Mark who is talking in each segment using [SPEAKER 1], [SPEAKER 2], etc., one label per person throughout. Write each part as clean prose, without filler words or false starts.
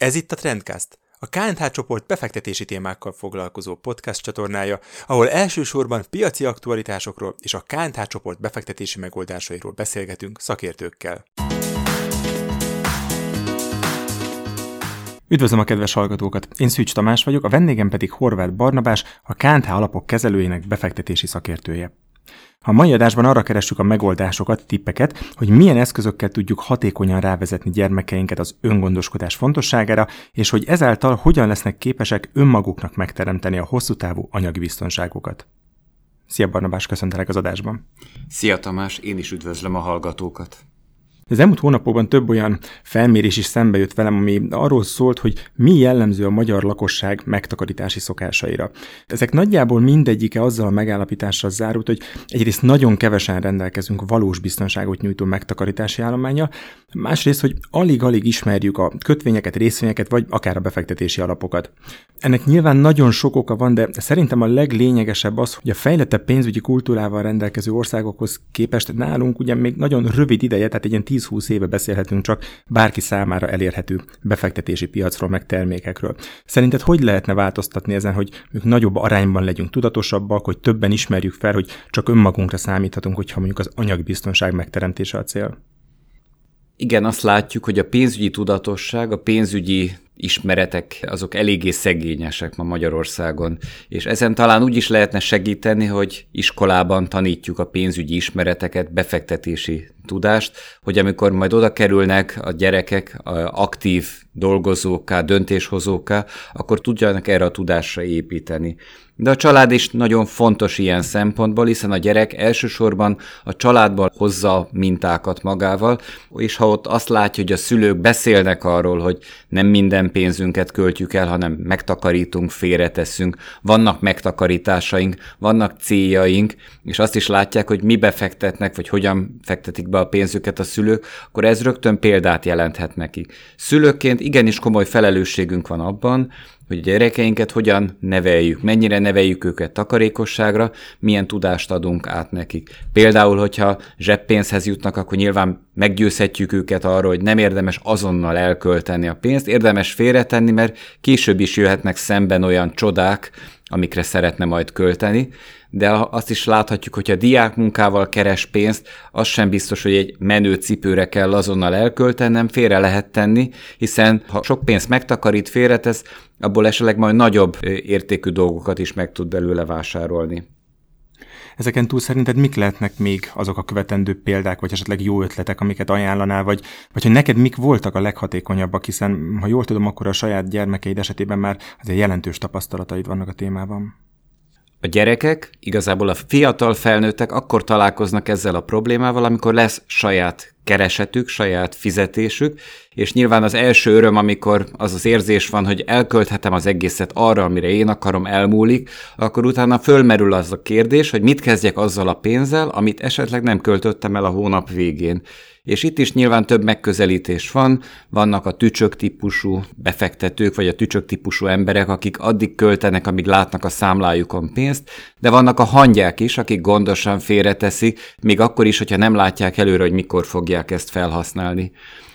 [SPEAKER 1] Ez itt a Trendcast, a K&H csoport befektetési témákkal foglalkozó podcast csatornája, ahol elsősorban piaci aktualitásokról és a K&H csoport befektetési megoldásairól beszélgetünk szakértőkkel. Üdvözlöm a kedves hallgatókat! Én Szűcs Tamás vagyok, a vendégem pedig Horváth Barnabás, a K&H alapok kezelőjének befektetési szakértője. A mai adásban arra keressük a megoldásokat, tippeket, hogy milyen eszközökkel tudjuk hatékonyan rávezetni gyermekeinket az öngondoskodás fontosságára, és hogy ezáltal hogyan lesznek képesek önmaguknak megteremteni a hosszú távú anyagi biztonságokat. Szia Barnabás, köszöntelek az adásban!
[SPEAKER 2] Szia Tamás, én is üdvözlöm a hallgatókat!
[SPEAKER 1] Az elmúlt hónapokban több olyan felmérés is szembe jött velem, ami arról szólt, hogy mi jellemző a magyar lakosság megtakarítási szokásaira. Ezek nagyjából mindegyike azzal a megállapítással zárult, hogy egyrészt nagyon kevesen rendelkezünk valós biztonságot nyújtó megtakarítási állománnyal, másrészt, hogy alig-alig ismerjük a kötvényeket, részvényeket, vagy akár a befektetési alapokat. Ennek nyilván nagyon sok oka van, de szerintem a leglényegesebb az, hogy a fejlettebb pénzügyi kultúrával rendelkező országokhoz képest nálunk ugye még nagyon rövid ideje, tehát egy ilyen 10-20 éve beszélhetünk csak bárki számára elérhető befektetési piacról, meg termékekről. Szerinted hogy lehetne változtatni ezen, hogy nagyobb arányban legyünk tudatosabbak, hogy többen ismerjük fel, hogy csak önmagunkra számíthatunk, hogyha mondjuk az anyagbiztonság megteremtése a cél?
[SPEAKER 2] Igen, azt látjuk, hogy a pénzügyi tudatosság, a pénzügyi ismeretek azok eléggé szegényesek ma Magyarországon, és ezen talán úgy is lehetne segíteni, hogy iskolában tanítjuk a pénzügyi ismereteket, befektetési tudást, hogy amikor majd oda kerülnek a gyerekek aktív dolgozókká, döntéshozókká, akkor tudjanak erre a tudásra építeni. De a család is nagyon fontos ilyen szempontból, hiszen a gyerek elsősorban a családból hozza mintákat magával, és ha ott azt látja, hogy a szülők beszélnek arról, hogy nem minden pénzünket költjük el, hanem megtakarítunk, félreteszünk, vannak megtakarításaink, vannak céljaink, és azt is látják, hogy mi befektetnek, vagy hogyan fektetik be a pénzüket a szülők, akkor ez rögtön példát jelenthet nekik. Szülőként igenis komoly felelősségünk van abban, hogy a gyerekeinket hogyan neveljük, mennyire neveljük őket takarékosságra, milyen tudást adunk át nekik. Például, hogyha zseppénzhez jutnak, akkor nyilván meggyőzhetjük őket arról, hogy nem érdemes azonnal elkölteni a pénzt, érdemes félretenni, mert később is jöhetnek szemben olyan csodák, amikre szeretne majd költeni, de azt is láthatjuk, hogy a diákmunkával keres pénzt, az sem biztos, hogy egy menő cipőre kell azonnal elköltenem, félre lehet tenni, hiszen ha sok pénzt megtakarít, félretesz, abból esetleg majd nagyobb értékű dolgokat is meg tud belőle vásárolni.
[SPEAKER 1] Ezeken túl szerinted mik lehetnek még azok a követendő példák, vagy esetleg jó ötletek, amiket ajánlanál, vagy hogy neked mik voltak a leghatékonyabbak, hiszen ha jól tudom, akkor a saját gyermekeid esetében már azért jelentős tapasztalataid vannak a témában.
[SPEAKER 2] A gyerekek, igazából a fiatal felnőttek akkor találkoznak ezzel a problémával, amikor lesz saját keresetük, saját fizetésük, és nyilván az első öröm, amikor az az érzés van, hogy elkölthetem az egészet arra, amire én akarom, elmúlik, akkor utána fölmerül az a kérdés, hogy mit kezdjek azzal a pénzzel, amit esetleg nem költöttem el a hónap végén. És itt is nyilván több megközelítés van, vannak a tücsök típusú befektetők, vagy a tücsök típusú emberek, akik addig költenek, amíg látnak a számlájukon pénzt, de vannak a hangyák is, akik gondosan félreteszik, még akkor is, hogyha nem látják előre, hogy mikor fogják ezt felhasználni.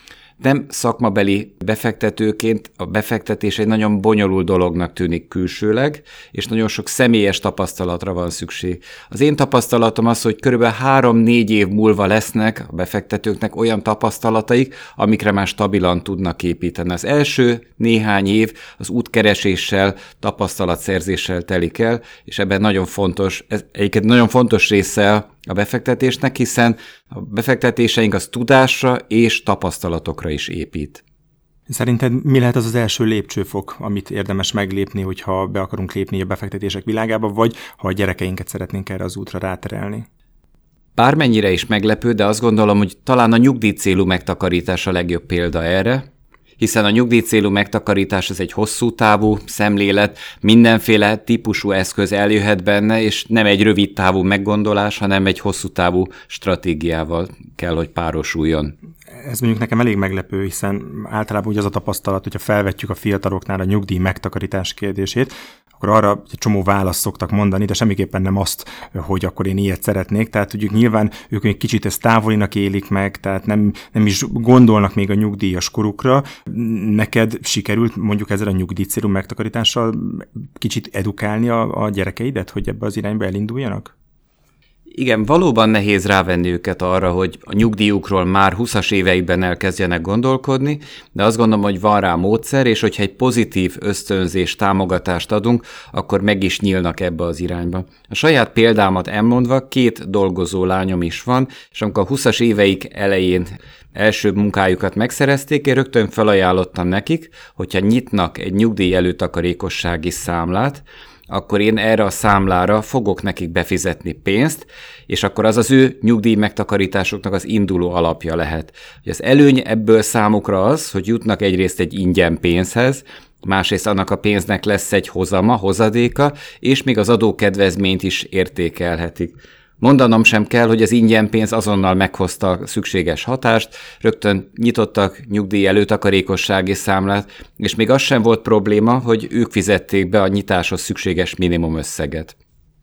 [SPEAKER 2] Nem szakmabeli befektetőként a befektetés egy nagyon bonyolult dolognak tűnik külsőleg, és nagyon sok személyes tapasztalatra van szükség. Az én tapasztalatom az, hogy körülbelül 3-4 év múlva lesznek a befektetőknek olyan tapasztalataik, amikre már stabilan tudnak építeni. Az első néhány év az útkereséssel, tapasztalatszerzéssel telik el, és ebben nagyon fontos, ez egyébként nagyon fontos része a befektetésnek, hiszen a befektetéseink az tudásra és tapasztalatokra is épít.
[SPEAKER 1] Szerinted mi lehet az első lépcsőfok, amit érdemes meglépni, hogyha be akarunk lépni a befektetések világába, vagy ha a gyerekeinket szeretnénk erre az útra ráterelni?
[SPEAKER 2] Bármennyire is meglepő, de azt gondolom, hogy talán a nyugdíjcélú megtakarítás a legjobb példa erre, hiszen a nyugdíjcélú megtakarítás az egy hosszú távú szemlélet, mindenféle típusú eszköz eljöhet benne, és nem egy rövid távú meggondolás, hanem egy hosszú távú stratégiával kell, hogy párosuljon.
[SPEAKER 1] Ez mondjuk nekem elég meglepő, hiszen általában úgy az a tapasztalat, hogyha felvetjük a fiataloknál a nyugdíj megtakarítás kérdését, akkor arra egy csomó választ szoktak mondani, de semmiképpen nem azt, hogy akkor én ilyet szeretnék. Tehát ugye nyilván ők egy kicsit ezt távolinak élik meg, tehát nem is gondolnak még a nyugdíjas korukra. Neked sikerült mondjuk ezzel a nyugdíjcélú megtakarítással kicsit edukálni a gyerekeidet, hogy ebbe az irányba elinduljanak?
[SPEAKER 2] Igen, valóban nehéz rávenni őket arra, hogy a nyugdíjukról már 20-as éveikben elkezdjenek gondolkodni, de azt gondolom, hogy van rá módszer, és hogyha egy pozitív ösztönzés, támogatást adunk, akkor meg is nyílnak ebbe az irányba. A saját példámat elmondva, 2 dolgozó lányom is van, és amikor a 20-as éveik elején első munkájukat megszerezték, én rögtön felajánlottam nekik, hogyha nyitnak egy nyugdíj előtakarékossági számlát, akkor én erre a számlára fogok nekik befizetni pénzt, és akkor az az ő nyugdíj megtakarításoknak az induló alapja lehet. Az előny ebből számukra az, hogy jutnak egyrészt egy ingyen pénzhez, másrészt annak a pénznek lesz egy hozadéka, és még az adókedvezményt is értékelhetik. Mondanom sem kell, hogy az ingyen pénz azonnal meghozta a szükséges hatást, rögtön nyitottak nyugdíj előtakarékossági számlát, és még az sem volt probléma, hogy ők fizették be a nyitáshoz szükséges minimum összeget.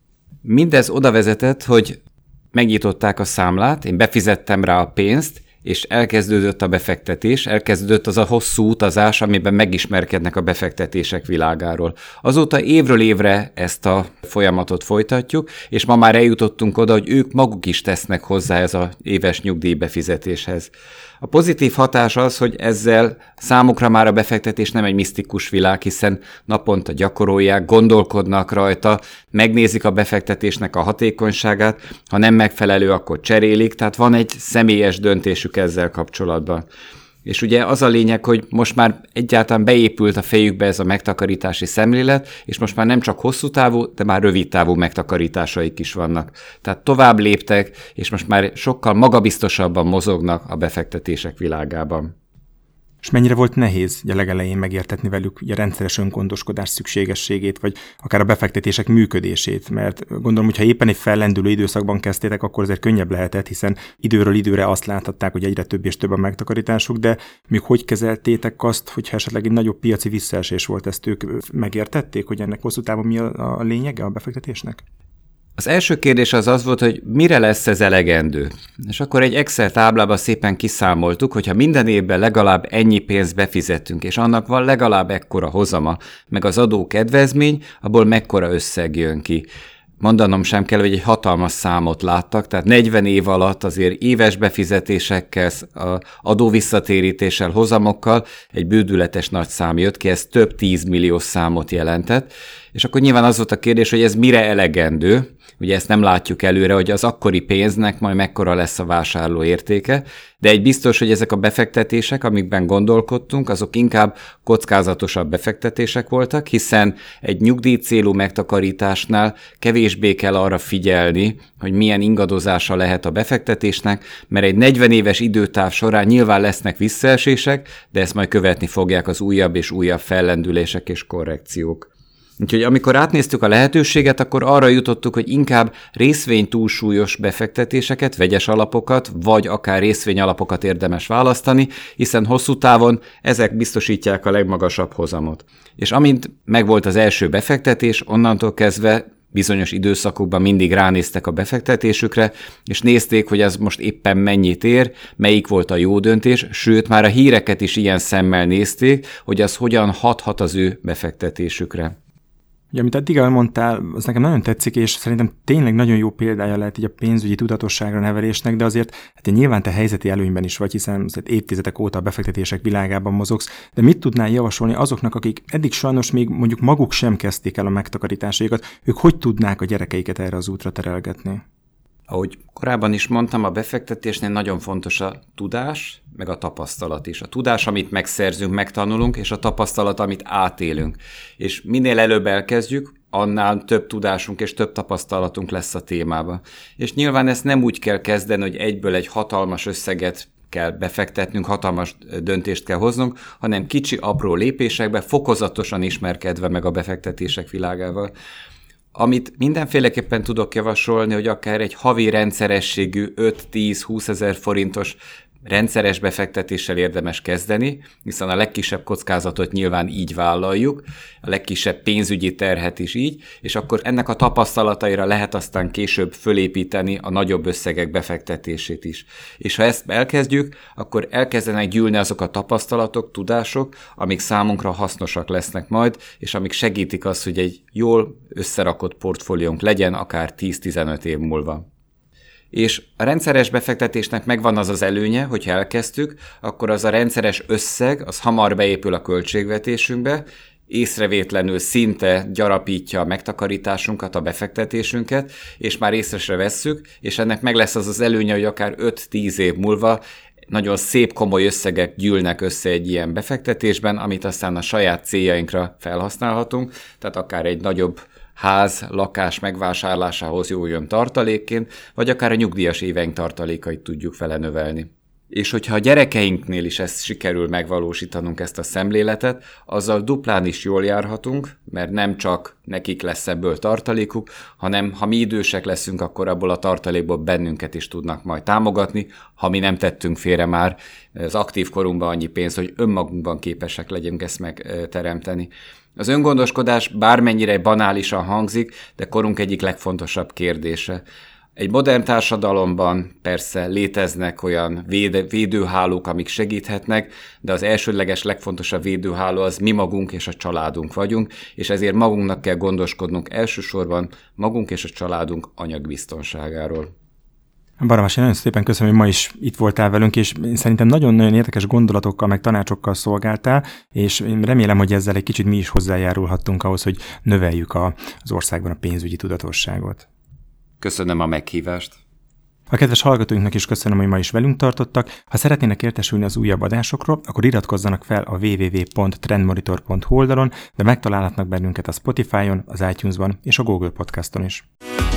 [SPEAKER 2] Mindez oda vezetett, hogy megnyitották a számlát, én befizettem rá a pénzt, és elkezdődött a befektetés, elkezdődött az a hosszú utazás, amiben megismerkednek a befektetések világáról. Azóta évről évre ezt a folyamatot folytatjuk, és ma már eljutottunk oda, hogy ők maguk is tesznek hozzá ez az éves nyugdíjbefizetéshez. A pozitív hatás az, hogy ezzel számukra már a befektetés nem egy misztikus világ, hiszen naponta gyakorolják, gondolkodnak rajta, megnézik a befektetésnek a hatékonyságát, ha nem megfelelő, akkor cserélik, tehát van egy személyes döntésük ezzel kapcsolatban. És ugye az a lényeg, hogy most már egyáltalán beépült a fejükbe ez a megtakarítási szemlélet, és most már nem csak hosszú távú, de már rövid távú megtakarításaik is vannak. Tehát tovább léptek, és most már sokkal magabiztosabban mozognak a befektetések világában.
[SPEAKER 1] És mennyire volt nehéz a legelején megértetni velük a rendszeres öngondoskodás szükségességét, vagy akár a befektetések működését? Mert gondolom, hogy ha éppen egy fellendülő időszakban kezdtétek, akkor azért könnyebb lehetett, hiszen időről időre azt láthatták, hogy egyre több és több a megtakarításuk, de még hogy kezeltétek azt, hogyha esetleg egy nagyobb piaci visszaesés volt, ezt ők megértették, hogy ennek hosszú távon mi a lényege a befektetésnek?
[SPEAKER 2] Az első kérdés az volt, hogy mire lesz ez elegendő. És akkor egy Excel táblában szépen kiszámoltuk, hogy ha minden évben legalább ennyi pénzt befizetünk, és annak van legalább ekkora hozama, meg az adókedvezmény, abból mekkora összeg jön ki. Mondanom sem kell, hogy egy hatalmas számot láttak, tehát 40 év alatt azért éves befizetésekkel, adóvisszatérítéssel, hozamokkal egy bődületes nagy szám jött ki, ez több 10 milliós számot jelentett, és akkor nyilván az volt a kérdés, hogy ez mire elegendő, ugye ezt nem látjuk előre, hogy az akkori pénznek majd mekkora lesz a vásárló értéke, de egy biztos, hogy ezek a befektetések, amikben gondolkodtunk, azok inkább kockázatosabb befektetések voltak, hiszen egy nyugdíj célú megtakarításnál kevésbé kell arra figyelni, hogy milyen ingadozása lehet a befektetésnek, mert egy 40 éves időtáv során nyilván lesznek visszaesések, de ezt majd követni fogják az újabb és újabb fellendülések és korrekciók. Úgyhogy amikor átnéztük a lehetőséget, akkor arra jutottuk, hogy inkább részvény túlsúlyos befektetéseket, vegyes alapokat, vagy akár részvényalapokat érdemes választani, hiszen hosszú távon ezek biztosítják a legmagasabb hozamot. És amint megvolt az első befektetés, onnantól kezdve bizonyos időszakokban mindig ránéztek a befektetésükre, és nézték, hogy az most éppen mennyit ér, melyik volt a jó döntés, sőt, már a híreket is ilyen szemmel nézték, hogy az hogyan hathat az ő befektetésükre.
[SPEAKER 1] Ugye, amit eddig elmondtál, az nekem nagyon tetszik, és szerintem tényleg nagyon jó példája lehet így a pénzügyi tudatosságra nevelésnek, de azért nyilván te helyzeti előnyben is vagy, hiszen évtizedek óta a befektetések világában mozogsz, de mit tudnál javasolni azoknak, akik eddig sajnos még mondjuk maguk sem kezdték el a megtakarításaikat, ők hogy tudnák a gyerekeiket erre az útra terelgetni?
[SPEAKER 2] Ahogy korábban is mondtam, a befektetésnél nagyon fontos a tudás, meg a tapasztalat is. A tudás, amit megszerzünk, megtanulunk, és a tapasztalat, amit átélünk. És minél előbb elkezdjük, annál több tudásunk és több tapasztalatunk lesz a témában. És nyilván ezt nem úgy kell kezdeni, hogy egyből egy hatalmas összeget kell befektetnünk, hatalmas döntést kell hoznunk, hanem kicsi, apró lépésekbe, fokozatosan ismerkedve meg a befektetések világával. Amit mindenféleképpen tudok javasolni, hogy akár egy havi rendszerességű 5-10-20 ezer forintos rendszeres befektetéssel érdemes kezdeni, hiszen a legkisebb kockázatot nyilván így vállaljuk, a legkisebb pénzügyi terhet is így, és akkor ennek a tapasztalataira lehet aztán később fölépíteni a nagyobb összegek befektetését is. És ha ezt elkezdjük, akkor elkezdenek gyűlni azok a tapasztalatok, tudások, amik számunkra hasznosak lesznek majd, és amik segítik azt, hogy egy jól összerakott portfóliónk legyen akár 10-15 év múlva. És a rendszeres befektetésnek megvan az az előnye, hogyha elkezdtük, akkor az a rendszeres összeg, az hamar beépül a költségvetésünkbe, észrevétlenül szinte gyarapítja a megtakarításunkat, a befektetésünket, és már észre se vesszük, és ennek meg lesz az az előnye, hogy akár 5-10 év múlva nagyon szép, komoly összegek gyűlnek össze egy ilyen befektetésben, amit aztán a saját céljainkra felhasználhatunk, tehát akár egy nagyobb ház, lakás megvásárlásához jól jön tartalékként, vagy akár a nyugdíjas éveink tartalékait tudjuk vele növelni. És hogyha a gyerekeinknél is ezt sikerül megvalósítanunk, ezt a szemléletet, azzal duplán is jól járhatunk, mert nem csak nekik lesz ebből tartalékuk, hanem ha mi idősek leszünk, akkor abból a tartalékból bennünket is tudnak majd támogatni, ha mi nem tettünk félre már az aktív korunkban annyi pénzt, hogy önmagunkban képesek legyünk ezt megteremteni. Az öngondoskodás bármennyire banálisan hangzik, de korunk egyik legfontosabb kérdése. Egy modern társadalomban persze léteznek olyan védőhálók, amik segíthetnek, de az elsődleges, legfontosabb védőháló az mi magunk és a családunk vagyunk, és ezért magunknak kell gondoskodnunk elsősorban magunk és a családunk anyagbiztonságáról.
[SPEAKER 1] Barabás, én nagyon szépen köszönöm, hogy ma is itt voltál velünk, és szerintem nagyon-nagyon érdekes gondolatokkal, meg tanácsokkal szolgáltál, és én remélem, hogy ezzel egy kicsit mi is hozzájárulhattunk ahhoz, hogy növeljük az országban a pénzügyi tudatosságot.
[SPEAKER 2] Köszönöm a meghívást.
[SPEAKER 1] A kedves hallgatóinknak is köszönöm, hogy ma is velünk tartottak. Ha szeretnének értesülni az újabb adásokról, akkor iratkozzanak fel a www.trendmonitor.hu oldalon, de megtalálhatnak bennünket a Spotify-on, az iTunes-ban és a Google Podcaston is.